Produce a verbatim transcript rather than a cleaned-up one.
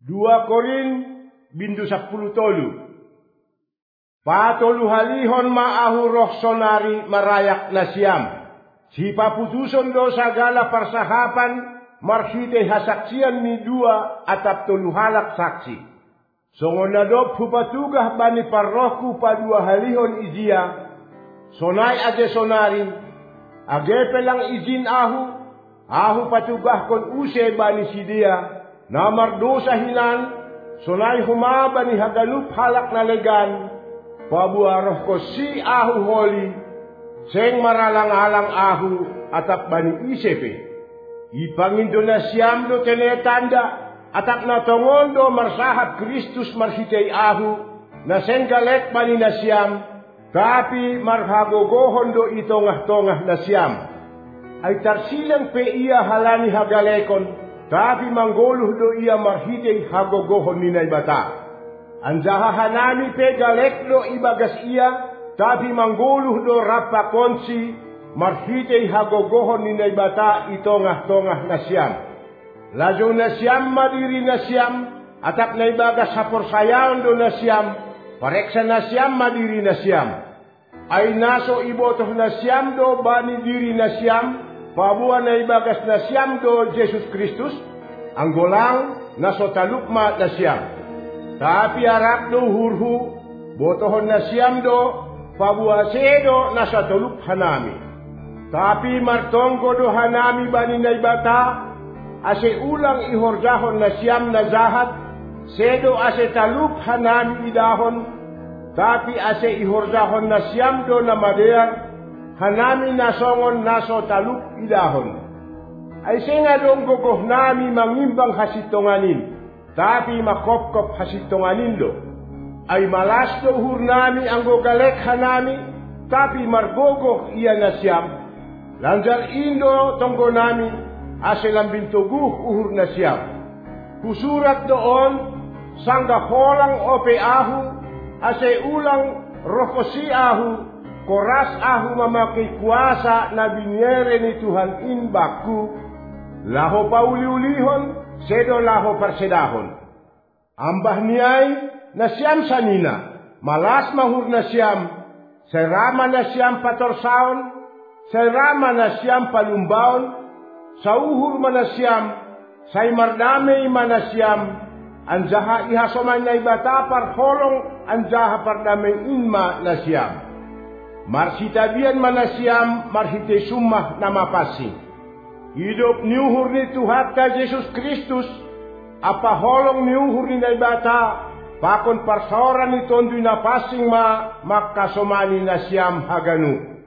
Dua Korin bindu sepuluh tolu. Patolu halihon maahu roh sonari marayak nasiam. Si paputuson do sagala persahapan marhite hasaksian ni dua atap tolu halak saksi. Songonadop hupatugah bani parrohku padua halihon izia. Sonai age sonari. Age pelang izin ahu. Ahu patugah kon use bani sidia. Namar dosa hinan, sonay humaba ni hagalup halak na legan, pabuaroh ko si ahu holi, seng maralang-alang ahu atap bani isepe. Ipangindo na siyam do tenetanda, atap na tongon do marsahap Kristus marsitay ahu, na seng galek bani na siyam, tapi marhagogohon do itongah-tongah na siyam. Ay tarsilang pe iya halani hagalekon, tapi manggoluh do ia marhitay hagogohon ninay bata. Anjaha hanami pe galek do ibagas ia, tapi manggoluh do rapa konsi marhitay hagogohon ninay bata itongah-tongah na siyam. Lajo na siyam madiri na siyam, atap na ibagas haporsayaon do na siyam, pareksa na siyam madiri na siyam. Ay naso ibotoh na siyam do bani diri na siyam, pabuan na ibagas na siyam do Jesus Kristus, ang golang naso talukma na siyam. Tapi arak do hurhu, botohon na siyam do, pabuasedo nasa taluk hanami. Tapi martonggo do hanami bani na ibata, ase ulang ihorjahon na siyam na zahat, sedo ase taluk hanami idahon, tapi ase ihorjahon na siyam do na madear, hanami nasongon naso taluk idahon. Ay senga dong gogoh nami mangimbang hasitonganin, tapi makopkop hasitonganin do. Ay malas do uhur nami ang gogalek hanami, tapi margogoh iya na siyam. Lanjar indo tonggo nami, ase lambing tuguh uhur na siyam. Kusurat doon, sangga holang ope ahu, ase ulang rokosi ahu, koras ahu memakai kuasa na biniere ni Tuhan inbaku, laho pauli-ulihon, sedo laho persedahon. Ambah niay na siyam sanina, malas mahur na siyam, serama na siyam patorsaon, serama na siyam palumbaon, sauhur mana siyam, say mardamay mana siyam, anjaha ihasoman na ibata parholong, anjaha pardamay inma na siyam. Marsitabian mana siyam, marhite sumah na mapasing. Hidup niuhur ni Tuhan ka Jesus Kristus, apa holong niuhur ni naibata, pakon parsaoran ni tondu na pasing ma, makasomani na siyam haganu.